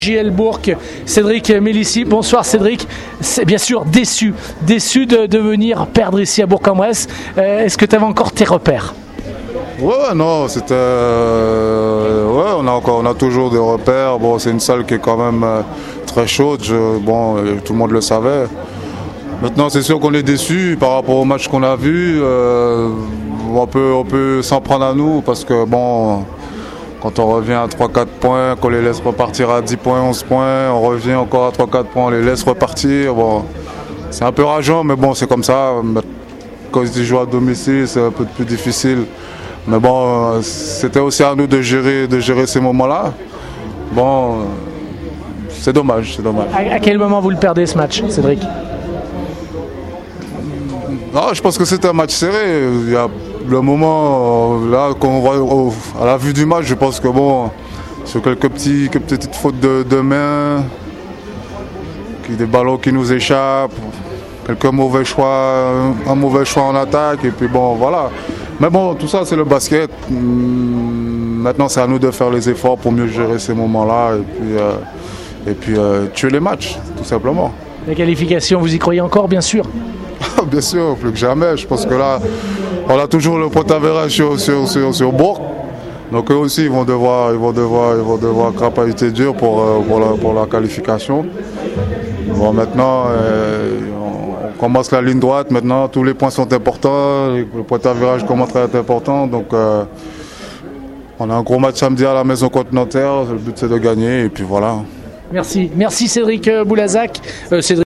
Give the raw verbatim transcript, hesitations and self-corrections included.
J L Bourg, Cédric Mélissi. Bonsoir Cédric, c'est bien sûr déçu, déçu de, de venir perdre ici à Bourg-en-Bresse. Euh, est-ce que tu avais encore tes repères? Ouais, non, c'était. Euh, ouais, on a encore, on a toujours des repères. Bon, c'est une salle qui est quand même euh, très chaude. Je, bon, tout le monde le savait. Maintenant, c'est sûr qu'on est déçu par rapport au match qu'on a vu. Euh, on peut, on peut s'en prendre à nous parce que bon. Quand on revient à trois quatre points, qu'on les laisse repartir à dix points, onze points, on revient encore à trois quatre points, on les laisse repartir. Bon, c'est un peu rageant, mais bon, c'est comme ça. Quand ils jouent à domicile, c'est un peu plus difficile. Mais bon, c'était aussi à nous de gérer, de gérer ces moments-là. Bon, c'est dommage, c'est dommage. À, à quel moment vous le perdez ce match, Cédric? Non, je pense que c'est un match serré. Il y a le moment là qu'on voit à la vue du match, je pense que bon, sur quelques petits, quelques petites fautes de, de main, des ballons qui nous échappent, quelques mauvais choix, un mauvais choix en attaque et puis bon voilà. Mais bon, tout ça c'est le basket. Maintenant c'est à nous de faire les efforts pour mieux gérer ces moments-là et puis euh, et puis euh, tuer les matchs, tout simplement. La qualification, vous y croyez encore, bien sûr? Bien sûr, plus que jamais. Je pense que là, on a toujours le point d'avérage sur, sur, sur, sur Bourg. Donc eux aussi, ils vont devoir, ils vont devoir, ils vont devoir crapahuter dur pour, pour, la, pour la qualification. Bon, maintenant, euh, on commence la ligne droite. Maintenant, tous les points sont importants. Le point d'avérage commence à être important. Donc, euh, on a un gros match samedi à la maison contre Nanterre. Le but, c'est de gagner. Et puis voilà. Merci. Merci Cédric Boulazac. Euh, Cédric